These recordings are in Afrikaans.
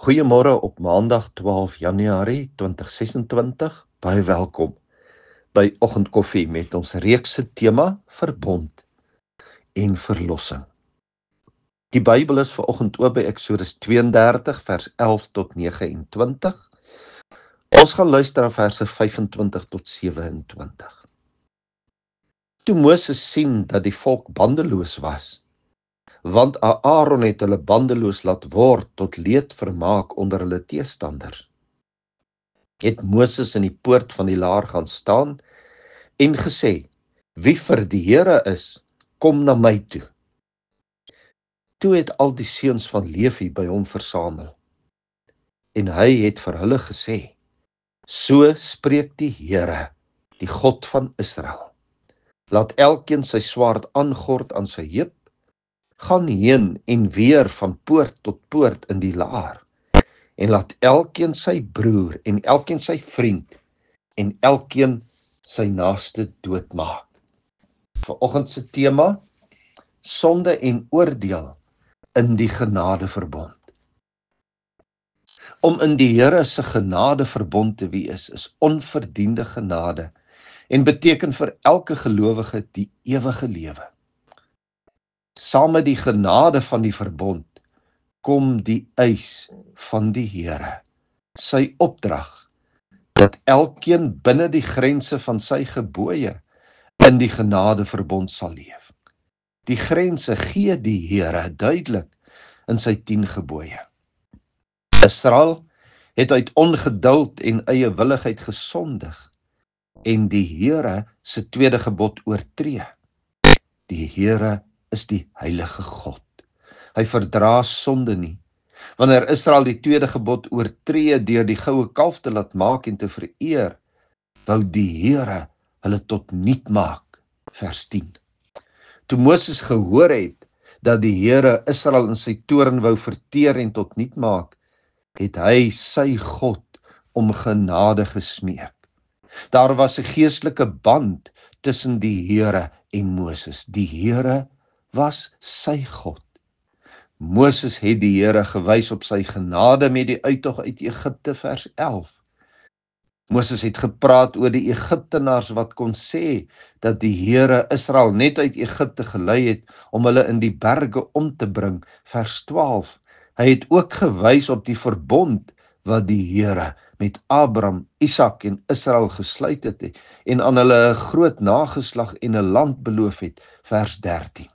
Goeiemôre op Maandag 12 Januarie 2026. Baie welkom by Oggendkoffie met ons reekse tema Verbond en Verlossing. Die Bybel is vanoggend oop by Eksodus 32 vers 11 tot 29. Ons gaan luister na verse 25 tot 27. Toe Moses sien dat die volk bandeloos was, want Aaron het hulle bandeloos laat word tot leedvermaak onder hulle teestanders, het Moses in die poort van die laar gaan staan en gesê: "Wie vir die Here is, kom na my toe." Toe het al die seuns van Levi by hom versamel, en hy het vir hulle gesê: "So spreek die Here, die God van Israel. Laat elkeen sy swaard aangord aan sy heup, gaan heen en weer van poort tot poort in die laar, en laat elkeen sy broer en elkeen sy vriend en elkeen sy naaste doodmaak." Vanoggend se tema: sonde en oordeel in die genadeverbond. Om in die Here se genadeverbond te wees is onverdiende genade en beteken vir elke gelowige die ewige lewe. Saam met die genade van die verbond kom die eis van die Here, sy opdrag dat elkeen binne die grense van sy gebooie in die genadeverbond sal leef. Die grense gee die Here duidelik in sy 10 gebooie. Israel het uit ongeduld en eie willigheid gesondig en die Here se tweede gebod oortree. Die Here is die heilige God. Hy verdra sonde nie. Wanneer Israel die tweede gebod oortree deur die goue kalf te laat maak en te vereer, wou die Here hulle tot niet maak. Vers 10. Toe Moses gehoor het dat die Here Israel in sy toorn wou verteer en tot niet maak, het hy sy God om genade gesmeek. Daar was 'n geestelike band tussen die Here en Moses. Die Here was sy God. Moses het die Here gewys op sy genade met die uittog uit Egipte, vers 11. Moses het gepraat oor die Egiptenaars wat kon sê dat die Here Israel net uit Egipte gelei het om hulle in die berge om te bring, vers 12. Hy het ook gewys op die verbond wat die Here met Abraham, Isak en Israel gesluit het en aan hulle 'n groot nageslag en 'n land beloof het, vers 13.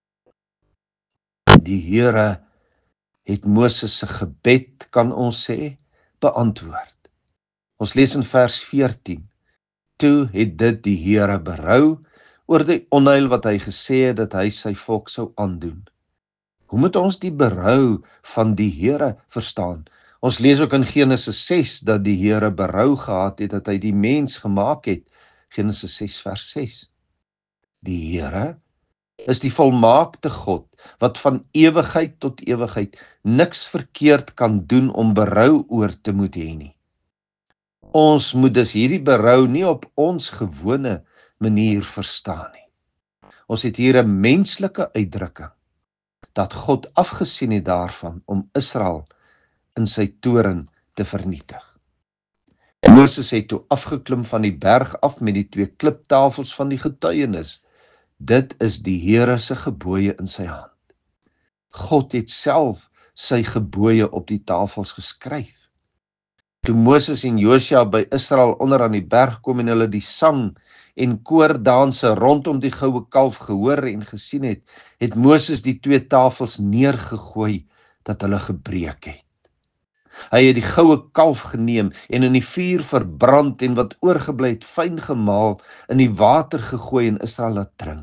Die Here het Moses se gebed, kan ons sê, beantwoord. Ons lees in vers 14. Toe het dit die Here berou oor die onheil wat hy gesê het dat hy sy volk sou aandoen. Hoe moet ons die berou van die Here verstaan? Ons lees ook in Genesis 6 dat die Here berou gehad het dat hy die mens gemaak het. Genesis 6 vers 6. Die Here is die volmaakte God wat van ewigheid tot ewigheid niks verkeerd kan doen om berou oor te moet hê nie. Ons moet dus hierdie berou nie op ons gewone manier verstaan nie. Ons het hier 'n menslike uitdrukking dat God afgesien het daarvan om Israel in sy toorn te vernietig. Moses het toe afgeklim van die berg af met die 2 kliptafels van die getuienis. Dit is die Here se gebooie in sy hand. God het self sy gebooie op die tafels geskryf. Toe Moses en Josua by Israel onder aan die berg kom en hulle die sang en koordanse rondom die goue kalf gehoor en gesien het, het Moses die 2 tafels neergegooi dat hulle gebreek het. Hy het die goue kalf geneem en in die vuur verbrand en wat oorgebly het fyn gemaal in die water gegooi en Israel laat drink.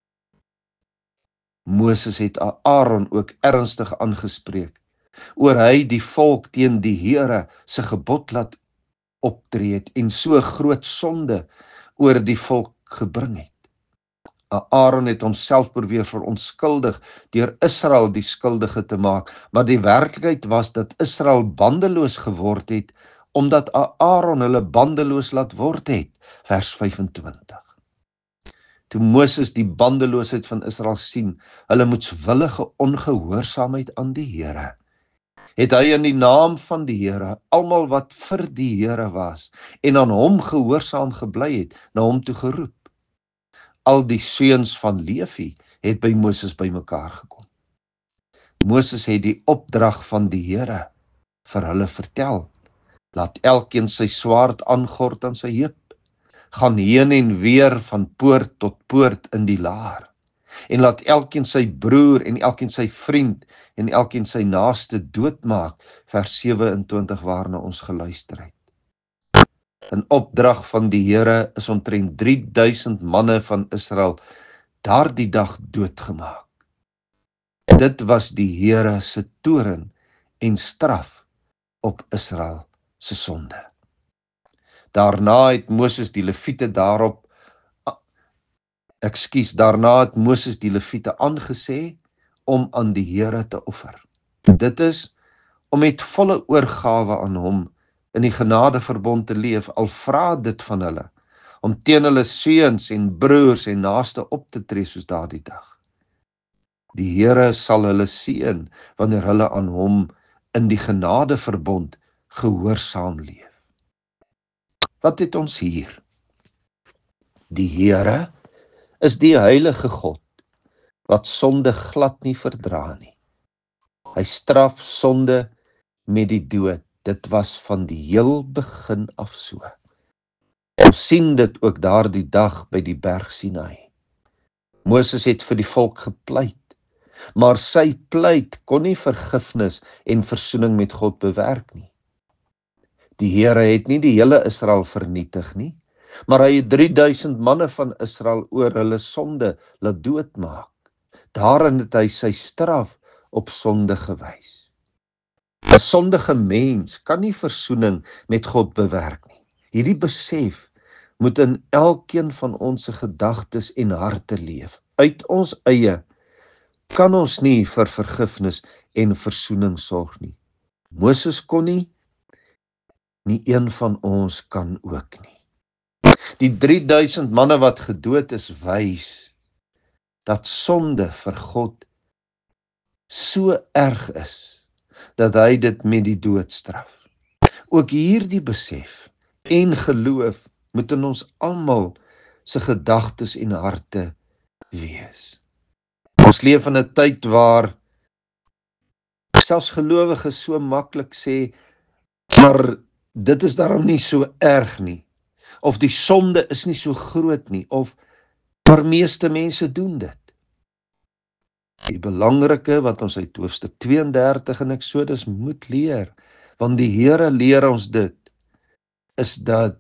Moses het Aaron ook ernstig aangespreek oor hy die volk teen die Here se gebod laat optree het en so groot sonde oor die volk gebring het. Aaron het homself probeer verontskuldig deur Israel die skuldige te maak, maar die werklikheid was dat Israel bandeloos geword het omdat Aaron hulle bandeloos laat word het, vers 25. Toe Moses die bandeloosheid van Israel sien, hulle moedswillige ongehoorsaamheid aan die Here, het hy in die naam van die Here, almal wat vir die Here was, en aan hom gehoorsaam gebly het, na hom toe geroep. Al die seuns van Levi het by Moses bymekaar gekom. Moses het die opdrag van die Here vir hulle vertel. Laat elkeen sy swaard aangord aan sy heup, gaan heen en weer van poort tot poort in die laar, en laat elkeen sy broer en elkeen sy vriend en elkeen sy naaste doodmaak, vers 27 waarna ons geluister het. 'n opdrag van die Here is omtrent 3000 manne van Israel daardie dag doodgemaak. Dit was die Here se toorn en straf op Israel se sonde. Daarna het Moses die Lewiete aangesê om aan die Here te offer. Dit is om met volle oorgawe aan hom in die genadeverbond te leef, al vra dit van hulle, om teen hulle seuns en broers en naaste op te tree soos daardie dag. Die Here sal hulle seën wanneer hulle aan hom in die genadeverbond gehoorsaam leef. Wat het ons hier? Die Here is die heilige God, wat sonde glad nie verdra nie. Hy straf sonde met die dood. Dit was van die heel begin af so. Ons sien dit ook daardie dag by die berg Sinai. Moses het vir die volk gepleit, maar sy pleit kon nie vergifnis en versoening met God bewerk nie. Die Here het nie die hele Israel vernietig nie, maar hy het 3000 manne van Israel oor hulle sonde laat doodmaak. Daarin het hy sy straf op sonde gewys. 'n sondige mens kan nie versoening met God bewerk nie. Hierdie besef moet in elkeen van ons se gedagtes en harte leef. Uit ons eie kan ons nie vir vergifnis en versoening sorg nie. Moses kon nie een van ons kan ook nie. Die 3000 manne wat gedood is, wys dat sonde vir God so erg is, dat hy dit met die dood straf. Ook hierdie besef en geloof moet in ons almal se gedagtes en harte wees. Ons leef in 'n tyd waar selfs gelowiges so maklik sê, maar dit is daarom nie so erg nie, of die sonde is nie so groot nie, of maar meeste mense doen dit. Die belangrike wat ons uit hoofstuk 32 in Eksodus moet leer, want die Here leer ons dit, is dat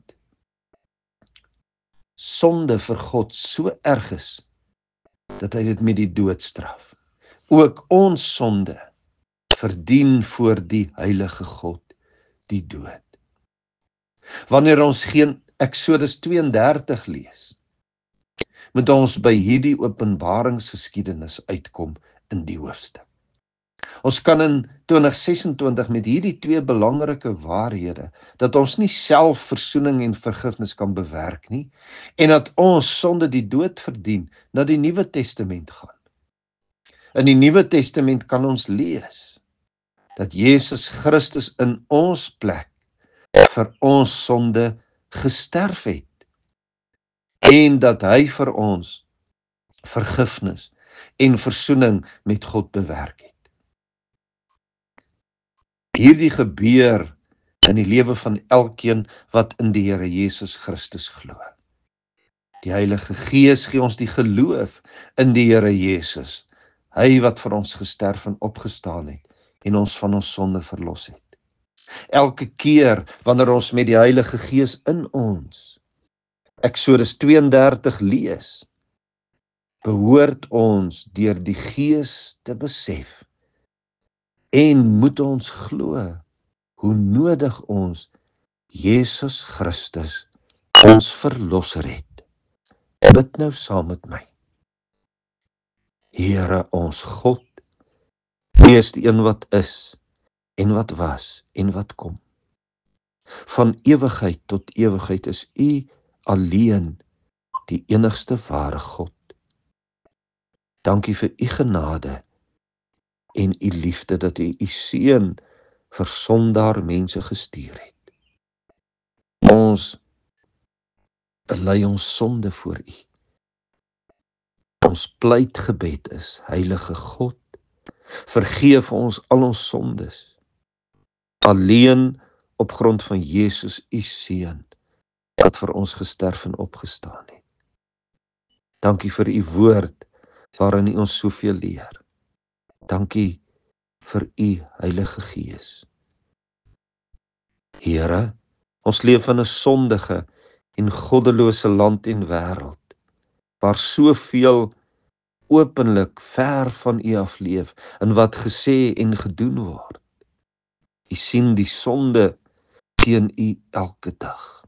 sonde vir God so erg is, dat hy dit met die dood straf. Ook ons sonde verdien voor die heilige God die dood. Wanneer ons geen Eksodus 32 lees, moet ons by hierdie openbaringsgeskiedenis uitkom in die hoofstuk. Ons kan in 2026 met hierdie twee belangrike waarhede, dat ons nie self versoening en vergifnis kan bewerk nie, en dat ons sonde die dood verdien, na die Nuwe Testament gaan. In die Nuwe Testament kan ons lees, dat Jesus Christus in ons plek vir ons sonde gesterf het, en dat hy vir ons vergifnis en versoening met God bewerk het. Hierdie gebeur in die lewe van elkeen wat in die Here Jesus Christus glo. Die Heilige Gees gee ons die geloof in die Here Jesus, hy wat vir ons gesterf en opgestaan het en ons van ons sonde verlos het. Elke keer wanneer ons met die Heilige Gees in ons Eksodus 32 lees, behoort ons deur die Gees te besef en moet ons glo hoe nodig ons Jesus Christus, ons verlosser het. Bid nou saam met my. Here ons God, U is die een wat is en wat was en wat kom. Van ewigheid tot ewigheid is U alleen die enigste ware God. Dankie vir U genade en U liefde dat U U seun vir sondaar mense gestuur het. Ons bely ons sonde voor U. Ons pleitgebed is, Heilige God, vergeef ons al ons sondes, alleen op grond van Jesus, U Seun, wat vir ons gesterf en opgestaan het. Dankie vir U woord, waarin U ons soveel leer. Dankie vir U Heilige Gees. Here, ons leef in 'n sondige en goddelose land en wêreld, waar soveel openlik ver van U af leef, in wat gesê en gedoen word. U sien die sonde teen U elke dag.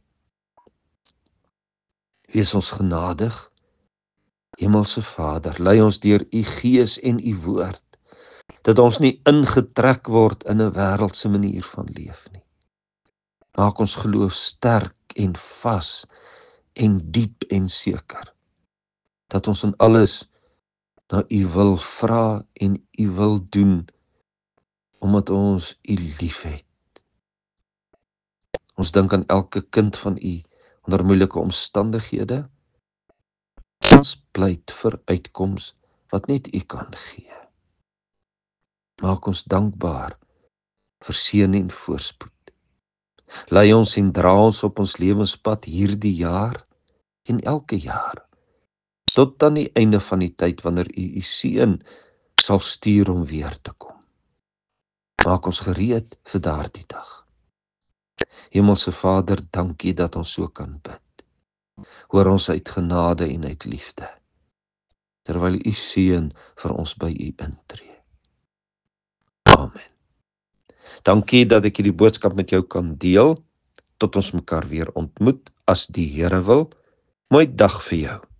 Wees ons genadig, Hemelse Vader, lei ons deur U Gees en U woord, dat ons nie ingetrek word in 'n wêreldse manier van leef nie. Maak ons geloof sterk en vas en diep en seker, dat ons in alles na U wil vra en U wil doen, omdat ons U liefhet. Ons dink aan elke kind van U onder moeilike omstandighede. Ons pleit vir uitkoms wat net U kan gee. Maak ons dankbaar vir seën en voorspoed. Lei ons en dra ons op ons lewenspad hierdie jaar en elke jaar, tot aan die einde van die tyd wanneer U Seun sal stuur om weer te kom. Maak ons gereed vir daardie dag. Hemelse Vader, dankie dat ons so kan bid. Hoor ons uit genade en uit liefde, terwyl U Seun vir ons by U intree. Amen. Dankie dat ek hierdie boodskap met jou kan deel. Tot ons mekaar weer ontmoet, as die Here wil. Mooi dag vir jou.